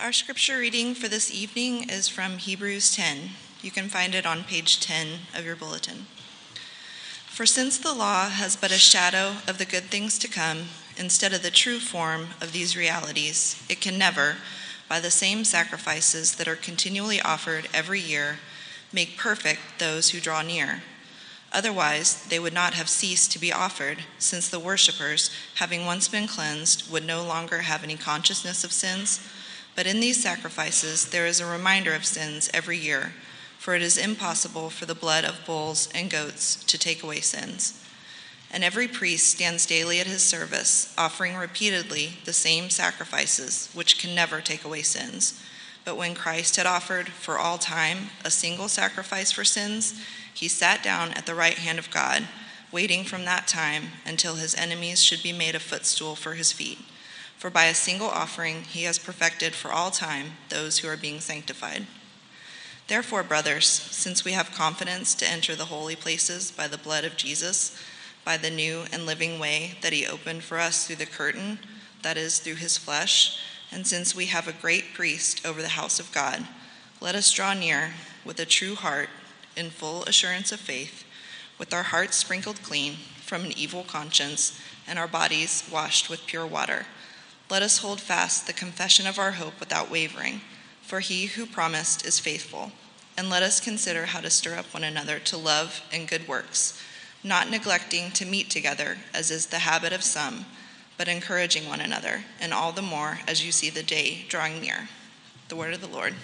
Our scripture reading for this evening is from Hebrews 10. You can find it on page 10 of your bulletin. For since the law has but a shadow of the good things to come, instead of the true form of these realities, it can never, by the same sacrifices that are continually offered every year, make perfect those who draw near. Otherwise, they would not have ceased to be offered, since the worshippers, having once been cleansed, would no longer have any consciousness of sins. But in these sacrifices there is a reminder of sins every year, for it is impossible for the blood of bulls and goats to take away sins. And every priest stands daily at his service, offering repeatedly the same sacrifices, which can never take away sins. But when Christ had offered for all time a single sacrifice for sins, he sat down at the right hand of God, waiting from that time until his enemies should be made a footstool for his feet. For by a single offering he has perfected for all time those who are being sanctified. Therefore, brothers, since we have confidence to enter the holy places by the blood of Jesus, by the new and living way that he opened for us through the curtain, that is, through his flesh, and since we have a great priest over the house of God, let us draw near with a true heart in full assurance of faith, with our hearts sprinkled clean from an evil conscience and our bodies washed with pure water. Let us hold fast the confession of our hope without wavering, for he who promised is faithful. And let us consider how to stir up one another to love and good works, not neglecting to meet together, as is the habit of some, but encouraging one another, and all the more as you see the day drawing near. The word of the Lord.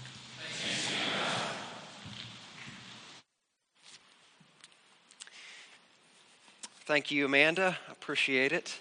Thank you, Amanda. Appreciate it.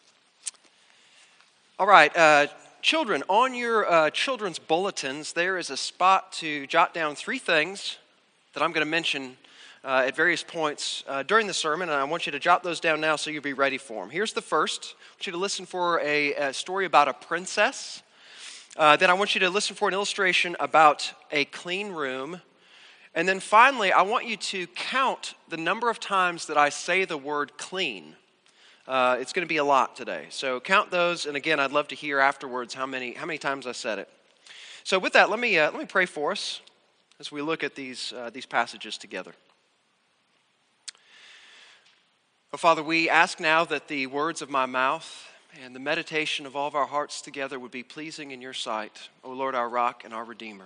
All right, children, on your children's bulletins, there is a spot to jot down 3 things that I'm going to mention at various points during the sermon, and I want you to jot those down now so you'll be ready for them. Here's the first. I want you to listen for a story about a princess. Then I want you to listen for an illustration about a clean room. And then finally, I want you to count the number of times that I say the word clean. It's going to be a lot today. So count those, and again, I'd love to hear afterwards how many times I said it. So with that, let me pray for us as we look at these passages together. Oh, Father, we ask now that the words of my mouth and the meditation of all of our hearts together would be pleasing in your sight, O Lord, our rock and our Redeemer.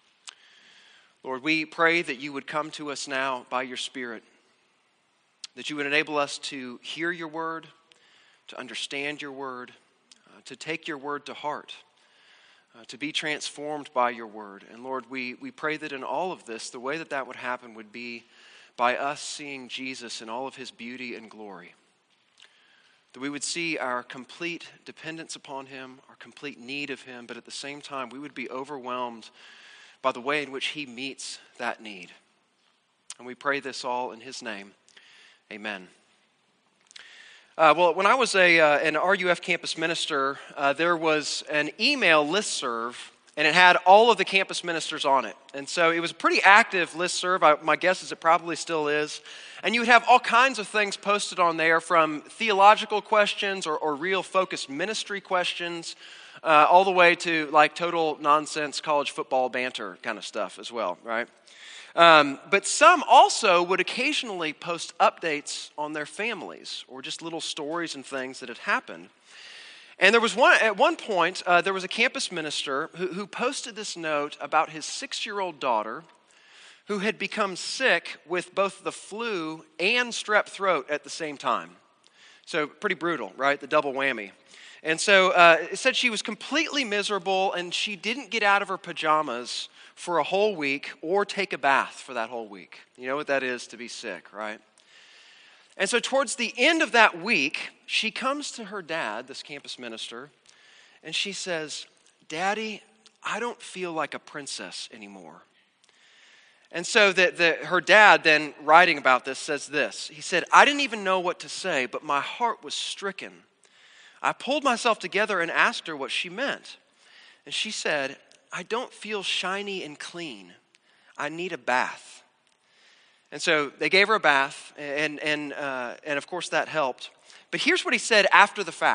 Lord, we pray that you would come to us now by your Spirit, that you would enable us to hear your word, to understand your word, to take your word to heart, to be transformed by your word. And Lord, we pray that in all of this, the way that would happen would be by us seeing Jesus in all of his beauty and glory. That we would see our complete dependence upon him, our complete need of him, but at the same time, we would be overwhelmed by the way in which he meets that need. And we pray this all in his name. Amen. Well, when I was an RUF campus minister, there was an email listserv, and it had all of the campus ministers on it. And so it was a pretty active listserv. My guess is it probably still is. And you would have all kinds of things posted on there, from theological questions or real focused ministry questions, all the way to like total nonsense college football banter kind of stuff as well, right? But some also would occasionally post updates on their families or just little stories and things that had happened. And there was at one point, there was a campus minister who posted this note about his 6-year-old daughter who had become sick with both the flu and strep throat at the same time. So pretty brutal, right? The double whammy. And so it said she was completely miserable and she didn't get out of her pajamas for a whole week or take a bath for that whole week. You know what that is to be sick, right? And so towards the end of that week, she comes to her dad, this campus minister, and she says, "Daddy, I don't feel like a princess anymore." And so her dad then, writing about this, says this. He said, "I didn't even know what to say, but my heart was stricken. I pulled myself together and asked her what she meant. And she said, 'I don't feel shiny and clean. I need a bath.'" And so they gave her a bath, and of course that helped. But here's what he said after the fact.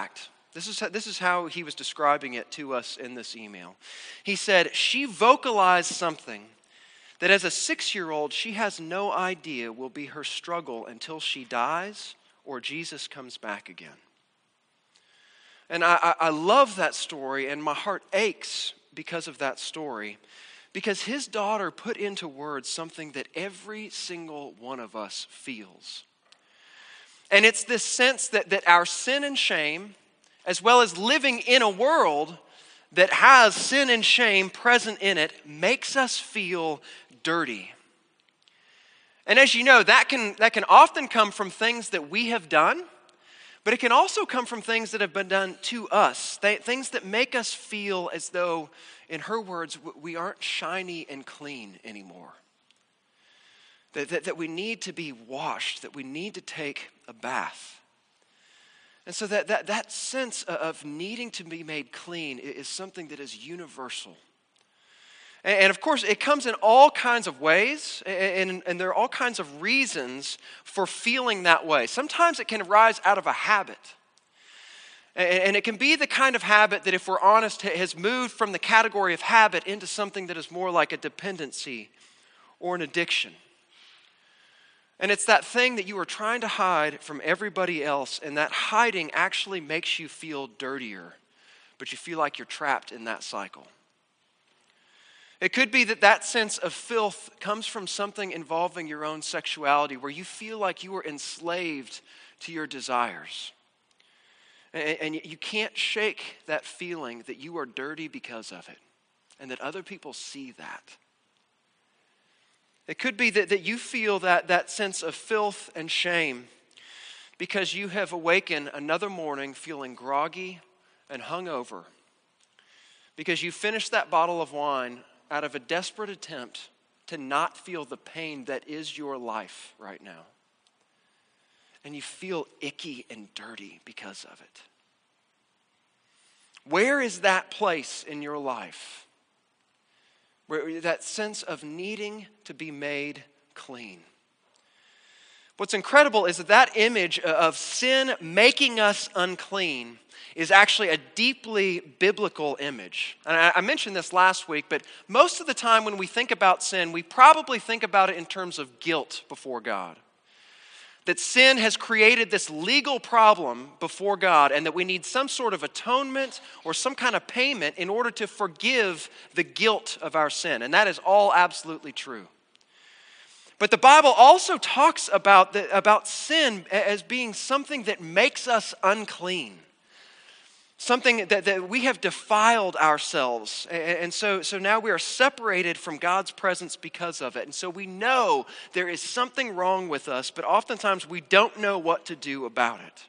This is how he was describing it to us in this email. He said, she vocalized something that as a 6-year-old, she has no idea will be her struggle until she dies or Jesus comes back again. And I love that story, and my heart aches because of that story, because his daughter put into words something that every single one of us feels. And it's this sense that our sin and shame, as well as living in a world that has sin and shame present in it, makes us feel dirty. And as you know, that can often come from things that we have done, but it can also come from things that have been done to us, things that make us feel as though, in her words, we aren't shiny and clean anymore. That we need to be washed, that we need to take a bath. And so that sense of needing to be made clean is something that is universal. And of course, it comes in all kinds of ways, and there are all kinds of reasons for feeling that way. Sometimes it can arise out of a habit. And it can be the kind of habit that, if we're honest, has moved from the category of habit into something that is more like a dependency or an addiction. And it's that thing that you are trying to hide from everybody else, and that hiding actually makes you feel dirtier, but you feel like you're trapped in that cycle. It could be that sense of filth comes from something involving your own sexuality, where you feel like you are enslaved to your desires. And you can't shake that feeling that you are dirty because of it, and that other people see that. It could be that you feel that sense of filth and shame because you have awakened another morning feeling groggy and hungover, because you finished that bottle of wine out of a desperate attempt to not feel the pain that is your life right now. And you feel icky and dirty because of it. Where is that place in your life where that sense of needing to be made clean? What's incredible is that image of sin making us unclean is actually a deeply biblical image. And I mentioned this last week, but most of the time when we think about sin, we probably think about it in terms of guilt before God. That sin has created this legal problem before God, and that we need some sort of atonement or some kind of payment in order to forgive the guilt of our sin. And that is all absolutely true. But the Bible also talks about sin as being something that makes us unclean. Something that we have defiled ourselves. And so now we are separated from God's presence because of it. And so we know there is something wrong with us, but oftentimes we don't know what to do about it.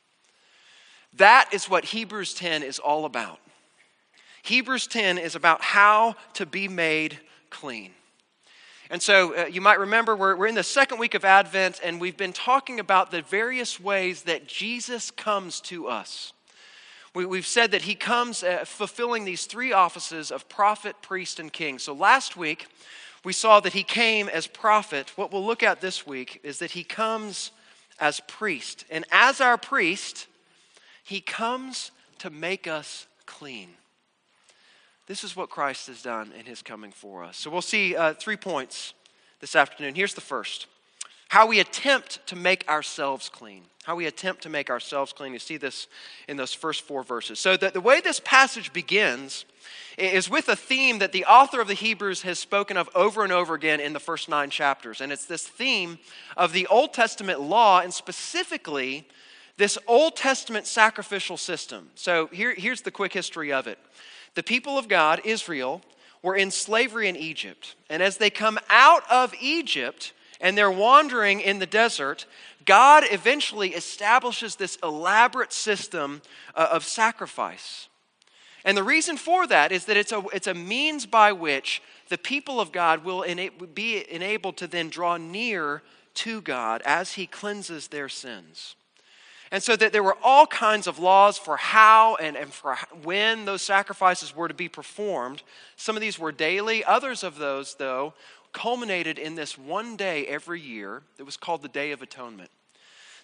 That is what Hebrews 10 is all about. Hebrews 10 is about how to be made clean. And so you might remember we're in the second week of Advent, and we've been talking about the various ways that Jesus comes to us. We've said that he comes fulfilling these three offices of prophet, priest, and king. So last week, we saw that he came as prophet. What we'll look at this week is that he comes as priest. And as our priest, he comes to make us clean. This is what Christ has done in his coming for us. So we'll see 3 points this afternoon. Here's the first. How we attempt to make ourselves clean. How we attempt to make ourselves clean. You see this in those first 4 verses. So the way this passage begins is with a theme that the author of the Hebrews has spoken of over and over again in the first 9 chapters. And it's this theme of the Old Testament law, and specifically this Old Testament sacrificial system. So here's the quick history of it. The people of God, Israel, were in slavery in Egypt. And as they come out of Egypt and they're wandering in the desert, God eventually establishes this elaborate system of sacrifice. And the reason for that is that it's a means by which the people of God will be enabled to then draw near to God as he cleanses their sins. And so that there were all kinds of laws for how and for when those sacrifices were to be performed. Some of these were daily. Others of those, though, culminated in this one day every year that was called the Day of Atonement.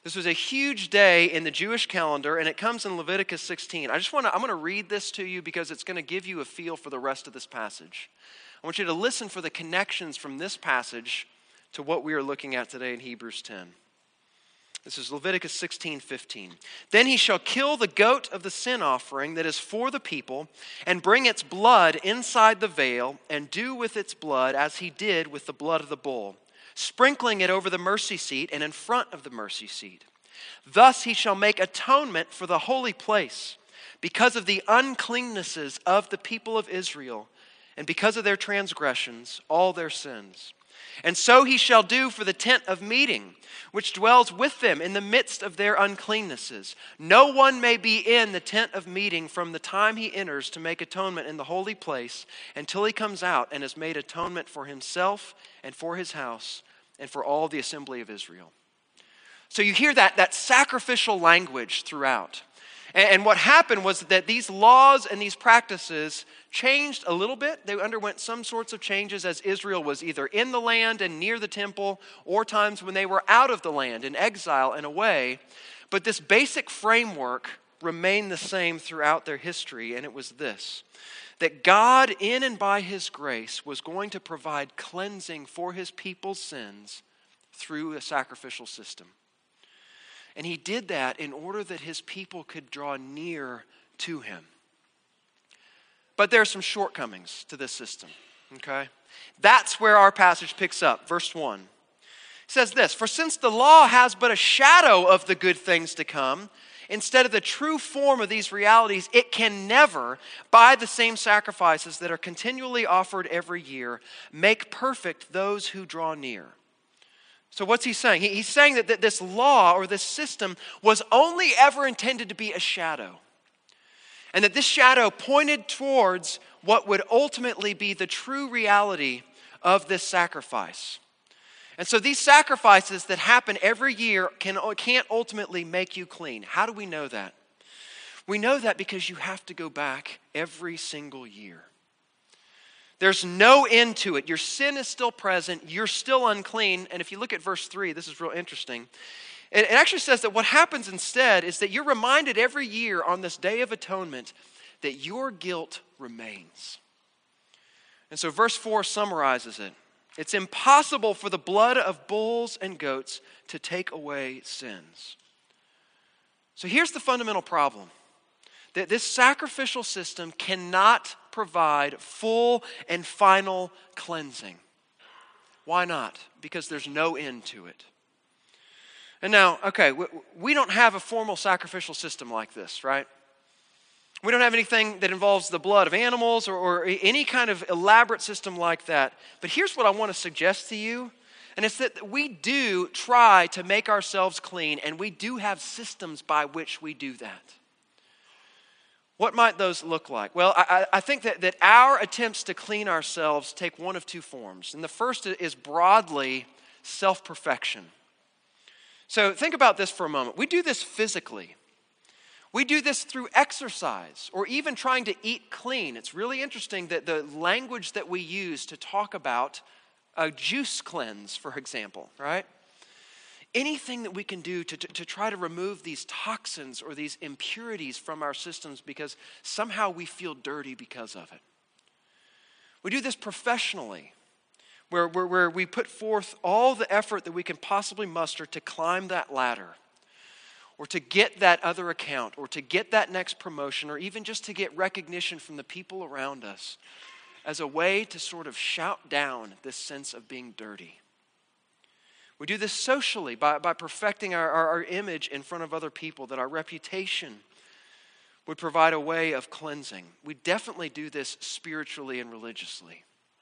This was a huge day in the Jewish calendar, and it comes in Leviticus 16. I'm going to read this to you because it's going to give you a feel for the rest of this passage. I want you to listen for the connections from this passage to what we are looking at today in Hebrews 10. This is Leviticus 16:15. Then he shall kill the goat of the sin offering that is for the people, and bring its blood inside the veil, and do with its blood as he did with the blood of the bull, sprinkling it over the mercy seat and in front of the mercy seat. Thus he shall make atonement for the holy place, because of the uncleannesses of the people of Israel, and because of their transgressions, all their sins. And so he shall do for the tent of meeting, which dwells with them in the midst of their uncleannesses. No one may be in the tent of meeting from the time he enters to make atonement in the holy place until he comes out and has made atonement for himself and for his house and for all the assembly of Israel. So you hear that sacrificial language throughout. And what happened was that these laws and these practices changed a little bit. They underwent some sorts of changes as Israel was either in the land and near the temple, or times when they were out of the land in exile and away. But this basic framework remained the same throughout their history, and it was this: that God, in and by his grace, was going to provide cleansing for his people's sins through a sacrificial system. And he did that in order that his people could draw near to him. But there are some shortcomings to this system, okay? That's where our passage picks up. Verse 1. It says this: "For since the law has but a shadow of the good things to come, instead of the true form of these realities, it can never, by the same sacrifices that are continually offered every year, make perfect those who draw near." So what's he saying? He's saying that this law or this system was only ever intended to be a shadow. And that this shadow pointed towards what would ultimately be the true reality of this sacrifice. And so these sacrifices that happen every year can't ultimately make you clean. How do we know that? We know that because you have to go back every single year. There's no end to it. Your sin is still present. You're still unclean. And if you look at verse 3, this is real interesting. It actually says that what happens instead is that you're reminded every year on this Day of Atonement that your guilt remains. And so verse 4 summarizes it. It's impossible for the blood of bulls and goats to take away sins. So here's the fundamental problem: that this sacrificial system cannot provide full and final cleansing. Why not? Because there's no end to it. And now, okay, we don't have a formal sacrificial system like this, right? We don't have anything that involves the blood of animals or any kind of elaborate system like that. But here's what I want to suggest to you, and it's that we do try to make ourselves clean, and we do have systems by which we do that. What might those look like? Well, I think that our attempts to clean ourselves take one of two forms. And the first is broadly self-perfection. So think about this for a moment. We do this physically. We do this through exercise or even trying to eat clean. It's really interesting that the language that we use to talk about a juice cleanse, for example, right? Anything that we can do to try to remove these toxins or these impurities from our systems because somehow we feel dirty because of it. We do this professionally, where we put forth all the effort that we can possibly muster to climb that ladder, or to get that other account, or to get that next promotion, or even just to get recognition from the people around us as a way to sort of shout down this sense of being dirty. We do this socially by perfecting our image in front of other people, that our reputation would provide a way of cleansing. We definitely do this spiritually and religiously.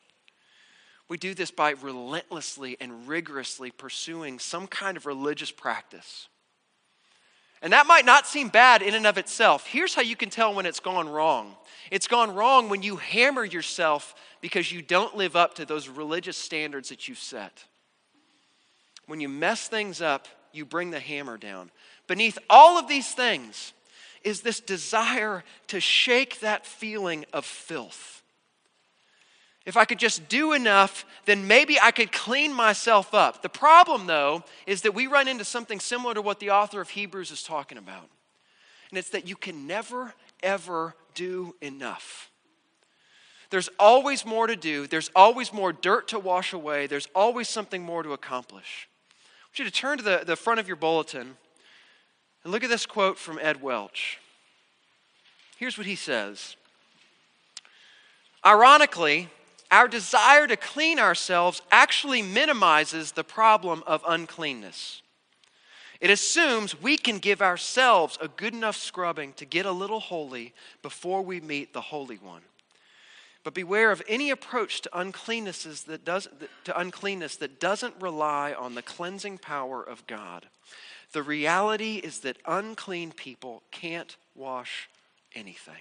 We do this by relentlessly and rigorously pursuing some kind of religious practice. And that might not seem bad in and of itself. Here's how you can tell when it's gone wrong. It's gone wrong when you hammer yourself because you don't live up to those religious standards that you've set. When you mess things up, you bring the hammer down. Beneath all of these things is this desire to shake that feeling of filth. If I could just do enough, then maybe I could clean myself up. The problem, though, is that we run into something similar to what the author of Hebrews is talking about. And it's that you can never, ever do enough. There's always more to do. There's always more dirt to wash away. There's always something more to accomplish. I want you to turn to the front of your bulletin and look at this quote from Ed Welch. Here's what he says. Ironically, our desire to clean ourselves actually minimizes the problem of uncleanness. It assumes we can give ourselves a good enough scrubbing to get a little holy before we meet the Holy One. But beware of any approach to uncleanness that doesn't rely on the cleansing power of God. The reality is that unclean people can't wash anything.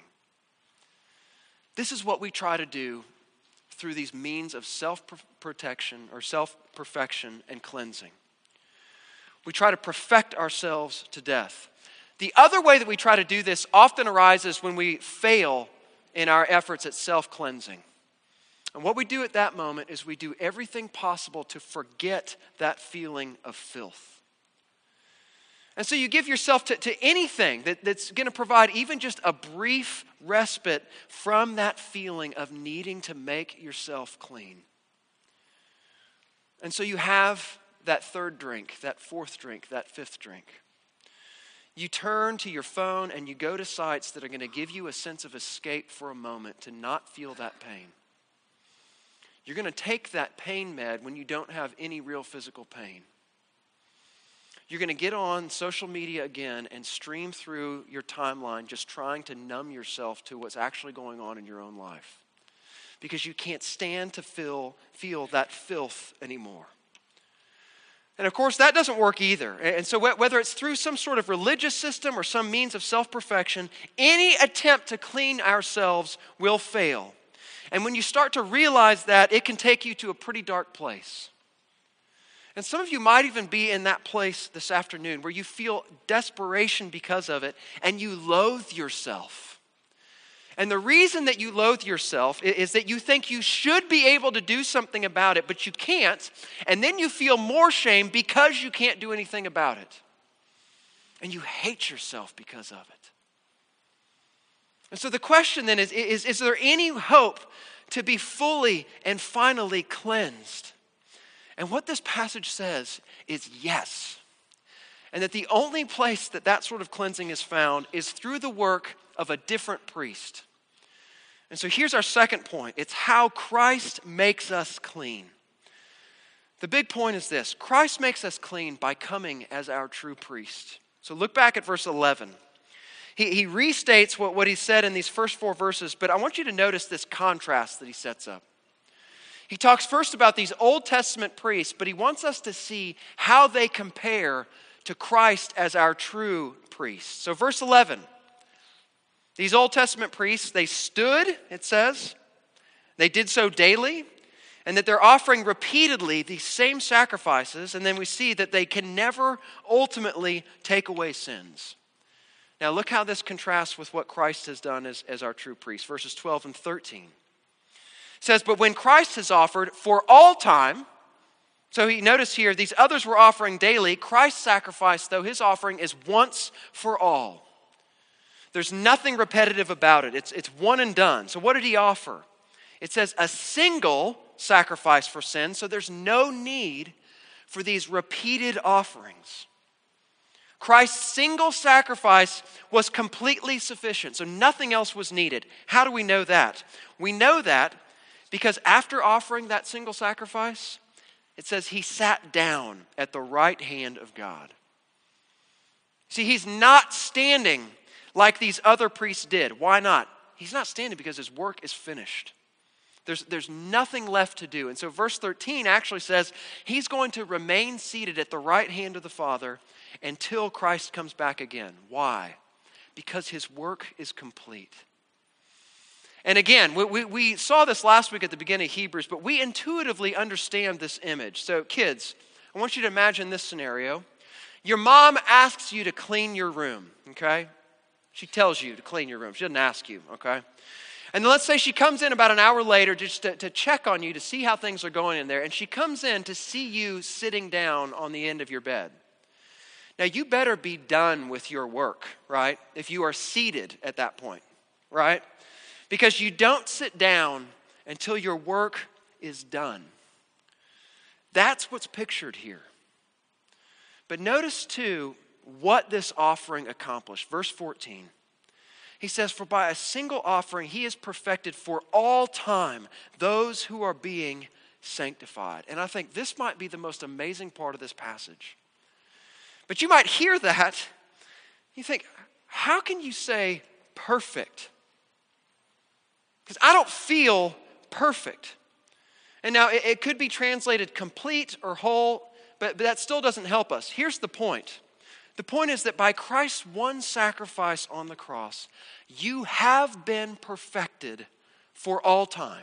This is what we try to do through these means of self-protection or self-perfection and cleansing. We try to perfect ourselves to death. The other way that we try to do this often arises when we fail in our efforts at self-cleansing. And what we do at that moment is we do everything possible to forget that feeling of filth. And so you give yourself to anything that's going to provide even just a brief respite from that feeling of needing to make yourself clean. And so you have that third drink, that fourth drink, that fifth drink. You turn to your phone and you go to sites that are going to give you a sense of escape for a moment to not feel that pain. You're going to take that pain med when you don't have any real physical pain. You're going to get on social media again and stream through your timeline just trying to numb yourself to what's actually going on in your own life. Because you can't stand to feel that filth anymore. And of course, that doesn't work either. And so whether it's through some sort of religious system or some means of self-perfection, any attempt to clean ourselves will fail. And when you start to realize that, it can take you to a pretty dark place. And some of you might even be in that place this afternoon where you feel desperation because of it and you loathe yourself. And the reason that you loathe yourself is that you think you should be able to do something about it, but you can't. And then you feel more shame because you can't do anything about it. And you hate yourself because of it. And so the question then is there any hope to be fully and finally cleansed? And what this passage says is yes. And that the only place that sort of cleansing is found is through the work of a different priest. And so here's our second point. It's how Christ makes us clean. The big point is this. Christ makes us clean by coming as our true priest. So look back at verse 11. He restates what he said in these first 4 verses, but I want you to notice this contrast that he sets up. He talks first about these Old Testament priests, but he wants us to see how they compare to Christ as our true priest. So verse 11, these Old Testament priests, they stood, it says, they did so daily, and that they're offering repeatedly these same sacrifices, and then we see that they can never ultimately take away sins. Now look how this contrasts with what Christ has done as our true priest. Verses 12 and 13. It says, but when Christ has offered for all time, so you notice here, these others were offering daily. Christ's sacrifice, though, his offering is once for all. There's nothing repetitive about it. It's one and done. So what did he offer? It says a single sacrifice for sin, so there's no need for these repeated offerings. Christ's single sacrifice was completely sufficient, so nothing else was needed. How do we know that? We know that because after offering that single sacrifice, it says he sat down at the right hand of God. See, he's not standing like these other priests did. Why not? He's not standing because his work is finished. There's nothing left to do. And so verse 13 actually says he's going to remain seated at the right hand of the Father until Christ comes back again. Why? Because his work is complete. And again, we saw this last week at the beginning of Hebrews, but we intuitively understand this image. So kids, I want you to imagine this scenario. Your mom asks you to clean your room, okay? She tells you to clean your room. She doesn't ask you, okay? And then let's say she comes in about an hour later just to check on you, to see how things are going in there. And she comes in to see you sitting down on the end of your bed. Now, you better be done with your work, right? If you are seated at that point, right? Because you don't sit down until your work is done. That's what's pictured here. But notice, too, what this offering accomplished. Verse 14. He says, for by a single offering he has perfected for all time those who are being sanctified. And I think this might be the most amazing part of this passage. But you might hear that. You think, how can you say perfect? Because I don't feel perfect. And now it could be translated complete or whole, but that still doesn't help us. Here's the point. The point is that by Christ's one sacrifice on the cross, you have been perfected for all time.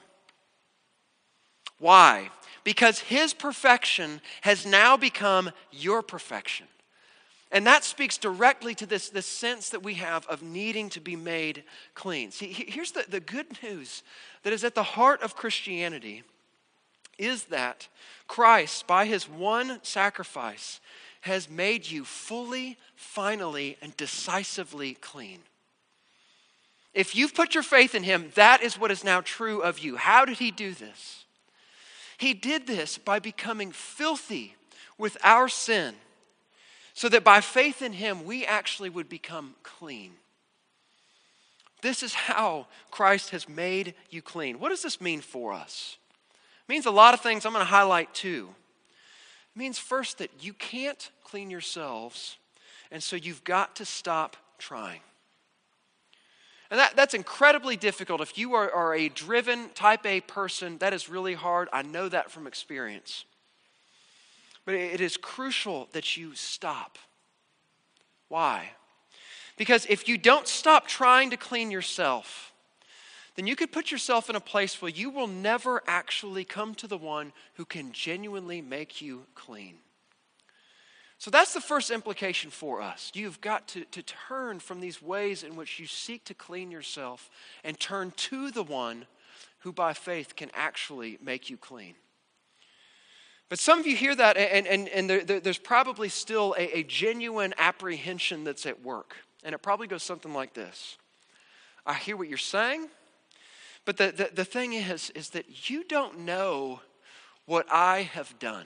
Why? Because his perfection has now become your perfection. And that speaks directly to this sense that we have of needing to be made clean. See, here's the good news that is at the heart of Christianity is that Christ, by his one sacrifice, has made you fully, finally, and decisively clean. If you've put your faith in him, that is what is now true of you. How did he do this? He did this by becoming filthy with our sin, so that by faith in him, we actually would become clean. This is how Christ has made you clean. What does this mean for us? It means a lot of things. I'm going to highlight two. It means first that you can't clean yourselves, and so you've got to stop trying. And that's incredibly difficult. If you are a driven type A person, that is really hard. I know that from experience. But it is crucial that you stop. Why? Because if you don't stop trying to clean yourself, then you could put yourself in a place where you will never actually come to the one who can genuinely make you clean. So that's the first implication for us. You've got to turn from these ways in which you seek to clean yourself and turn to the one who by faith can actually make you clean. But some of you hear that and there's probably still a genuine apprehension that's at work. And it probably goes something like this. I hear what you're saying, but the thing is that you don't know what I have done.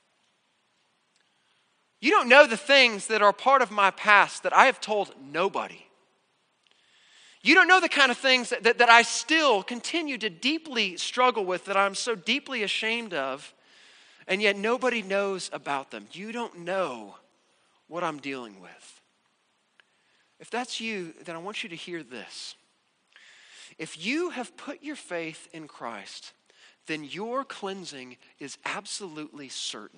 You don't know the things that are part of my past that I have told nobody. You don't know the kind of things that I still continue to deeply struggle with, that I'm so deeply ashamed of, and yet nobody knows about them. You don't know what I'm dealing with. If that's you, then I want you to hear this. If you have put your faith in Christ, then your cleansing is absolutely certain.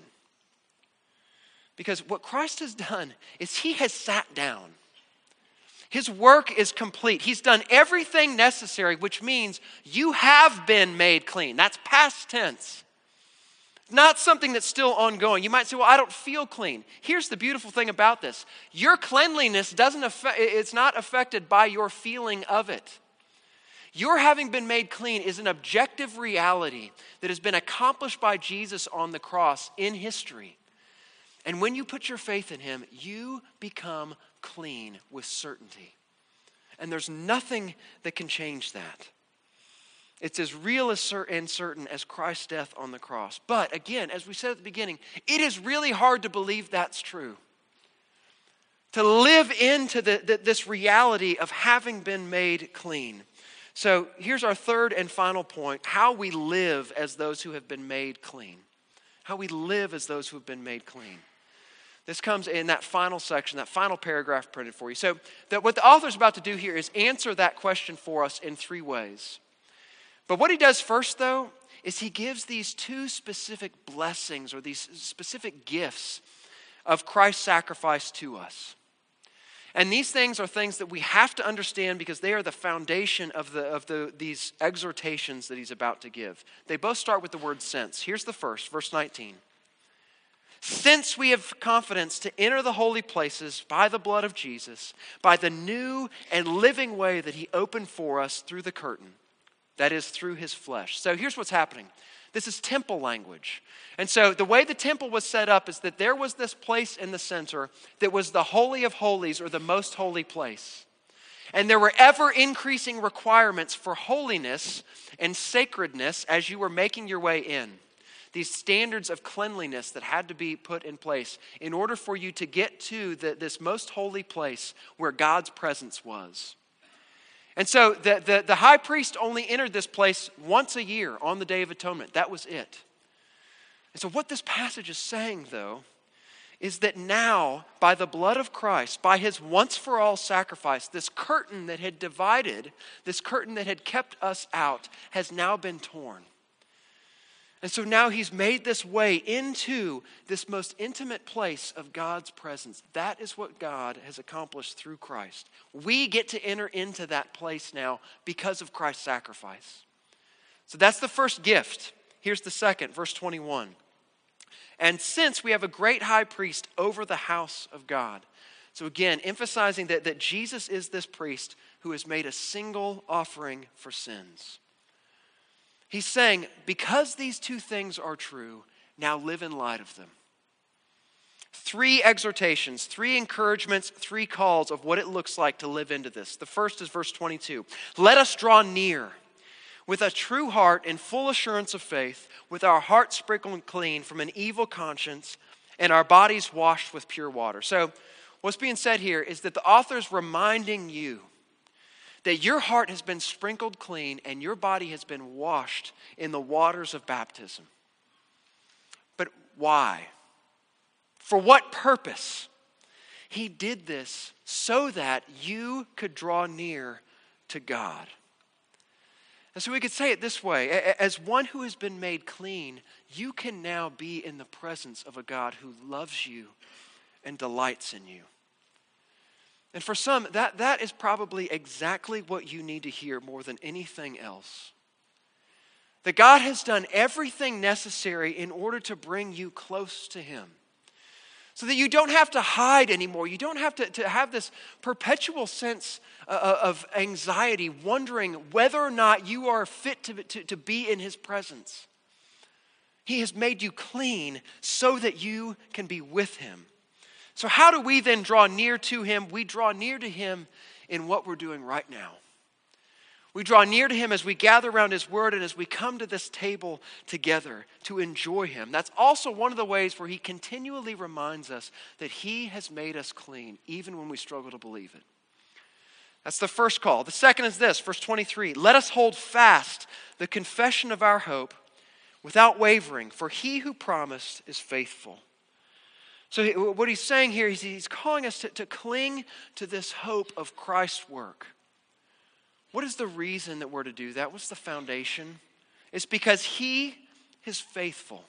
Because what Christ has done is he has sat down. His work is complete. He's done everything necessary, which means you have been made clean. That's past tense. Not something that's still ongoing. You might say, well, I don't feel clean. Here's the beautiful thing about this. Your cleanliness it's not affected by your feeling of it. Your having been made clean is an objective reality that has been accomplished by Jesus on the cross in history. And when you put your faith in him, you become clean with certainty. And there's nothing that can change that. It's as real and certain as Christ's death on the cross. But again, as we said at the beginning, it is really hard to believe that's true. To live into this reality of having been made clean. So here's our third and final point, how we live as those who have been made clean. How we live as those who have been made clean. This comes in that final section, that final paragraph printed for you. So what the author's about to do here is answer that question for us in three ways. But what he does first, though, is he gives these two specific blessings or these specific gifts of Christ's sacrifice to us. And these things are things that we have to understand because they are the foundation of these exhortations that he's about to give. They both start with the word since. Here's the first, verse 19. Since we have confidence to enter the holy places by the blood of Jesus, by the new and living way that he opened for us through the curtain. that is through his flesh. So here's what's happening. This is temple language. And so the way the temple was set up is that there was this place in the center that was the Holy of Holies, or the most holy place. And there were ever increasing requirements for holiness and sacredness as you were making your way in. These standards of cleanliness that had to be put in place in order for you to get to this most holy place where God's presence was. And so the high priest only entered this place once a year on the Day of Atonement. That was it. And so what this passage is saying, though, is that now, by the blood of Christ, by his once-for-all sacrifice, this curtain that had divided, this curtain that had kept us out, has now been torn. And so now he's made this way into this most intimate place of God's presence. That is what God has accomplished through Christ. We get to enter into that place now because of Christ's sacrifice. So that's the first gift. Here's the second, verse 21. And since we have a great high priest over the house of God. So again, emphasizing that Jesus is this priest who has made a single offering for sins. He's saying, because these two things are true, now live in light of them. 3 exhortations, 3 encouragements, 3 calls of what it looks like to live into this. The first is verse 22. Let us draw near with a true heart and full assurance of faith, with our hearts sprinkled clean from an evil conscience and our bodies washed with pure water. So what's being said here is that the author is reminding you that your heart has been sprinkled clean and your body has been washed in the waters of baptism. But why? For what purpose? He did this so that you could draw near to God. And so we could say it this way. As one who has been made clean, you can now be in the presence of a God who loves you and delights in you. And for some, that is probably exactly what you need to hear more than anything else. That God has done everything necessary in order to bring you close to him. So that you don't have to hide anymore. You don't have to have this perpetual sense of anxiety, wondering whether or not you are fit to be in his presence. He has made you clean so that you can be with him. So how do we then draw near to him? We draw near to him in what we're doing right now. We draw near to him as we gather around his word and as we come to this table together to enjoy him. That's also one of the ways where he continually reminds us that he has made us clean, even when we struggle to believe it. That's the first call. The second is this, verse 23. Let us hold fast the confession of our hope without wavering, for he who promised is faithful. So what he's saying here is he's calling us to cling to this hope of Christ's work. What is the reason that we're to do that? What's the foundation? It's because he is faithful.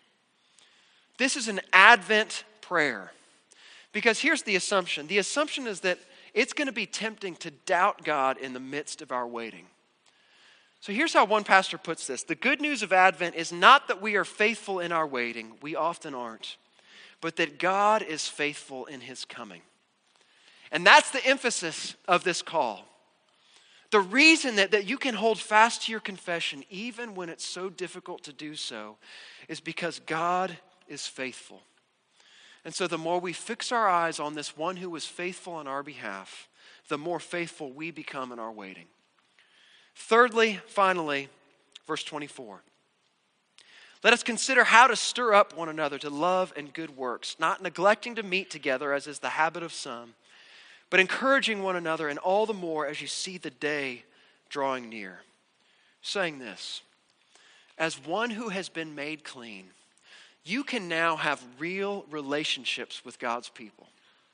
This is an Advent prayer. Because here's the assumption. The assumption is that it's going to be tempting to doubt God in the midst of our waiting. So here's how one pastor puts this. The good news of Advent is not that we are faithful in our waiting. We often aren't. But that God is faithful in his coming. And that's the emphasis of this call. The reason that you can hold fast to your confession, even when it's so difficult to do so, is because God is faithful. And so the more we fix our eyes on this one who was faithful on our behalf, the more faithful we become in our waiting. Thirdly, finally, verse 24. Let us consider how to stir up one another to love and good works, not neglecting to meet together as is the habit of some, but encouraging one another, and all the more as you see the day drawing near. Saying this, as one who has been made clean, you can now have real relationships with God's people.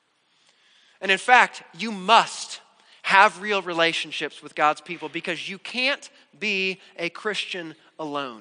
And in fact, you must have real relationships with God's people because you can't be a Christian alone.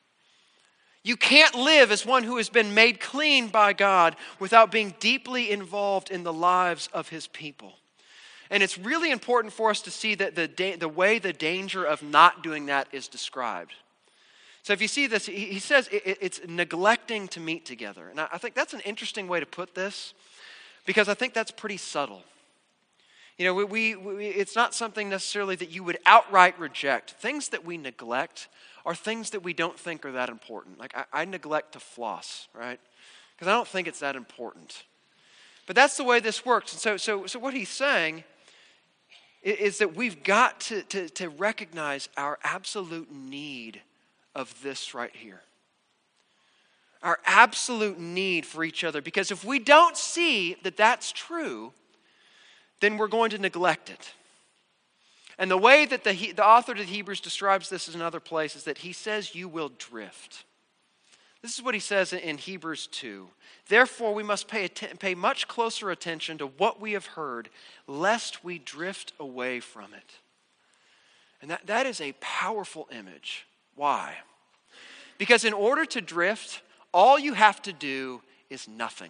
You can't live as one who has been made clean by God without being deeply involved in the lives of his people. And it's really important for us to see that the way the danger of not doing that is described. So if you see this, he says it's neglecting to meet together. And I think that's an interesting way to put this because I think that's pretty subtle. You know, it's not something necessarily that you would outright reject. Things that we neglect are things that we don't think are that important. Like I neglect to floss, right? Because I don't think it's that important. But that's the way this works. And so what he's saying is that we've got to recognize our absolute need of this right here. Our absolute need for each other. Because if we don't see that that's true, then we're going to neglect it. And the way that the author to the Hebrews describes this in another place is that he says you will drift. This is what he says in Hebrews 2. Therefore, we must pay much closer attention to what we have heard, lest we drift away from it. And that is a powerful image. Why? Because in order to drift, all you have to do is nothing.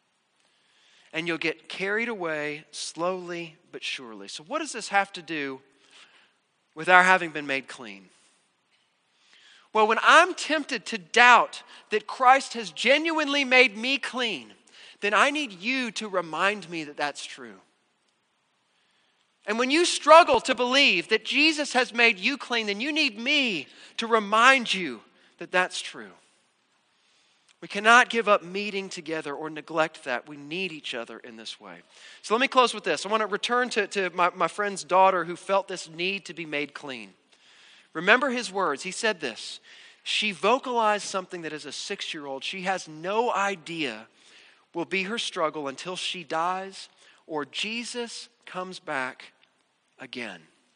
And you'll get carried away slowly but surely. So what does this have to do with our having been made clean? Well, when I'm tempted to doubt that Christ has genuinely made me clean, then I need you to remind me that that's true. And when you struggle to believe that Jesus has made you clean, then you need me to remind you that that's true. We cannot give up meeting together or neglect that. We need each other in this way. So let me close with this. I want to return to my friend's daughter who felt this need to be made clean. Remember his words. He said this. She vocalized something that as a 6-year-old, she has no idea will be her struggle until she dies or Jesus comes back again.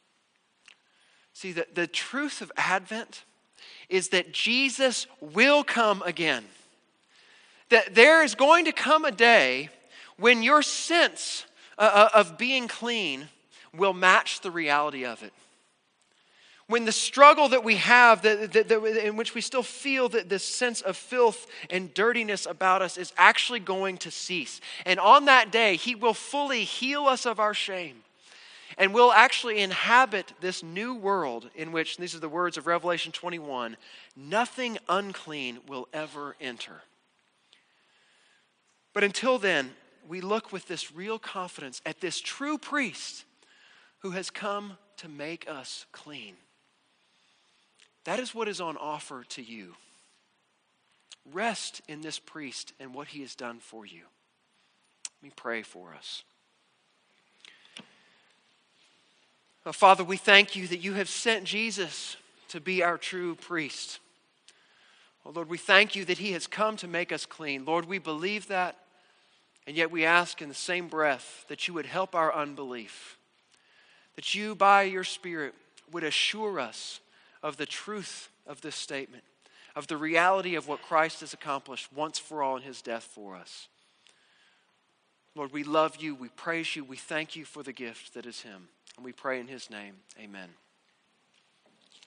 See, the truth of Advent is that Jesus will come again. That there is going to come a day when your sense of being clean will match the reality of it. When the struggle that we have, in which we still feel that this sense of filth and dirtiness about us is actually going to cease. And on that day, He will fully heal us of our shame. And we'll actually inhabit this new world in which, and these are the words of Revelation 21, nothing unclean will ever enter. But until then, we look with this real confidence at this true priest who has come to make us clean. That is what is on offer to you. Rest in this priest and what he has done for you. Let me pray for us. Oh, Father, we thank you that you have sent Jesus to be our true priest. Oh, Lord, we thank you that he has come to make us clean. Lord, we believe that, and yet we ask in the same breath that you would help our unbelief. That you, by your Spirit, would assure us of the truth of this statement, of the reality of what Christ has accomplished once for all in his death for us. Lord, we love you, we praise you, we thank you for the gift that is him. And we pray in his name, amen.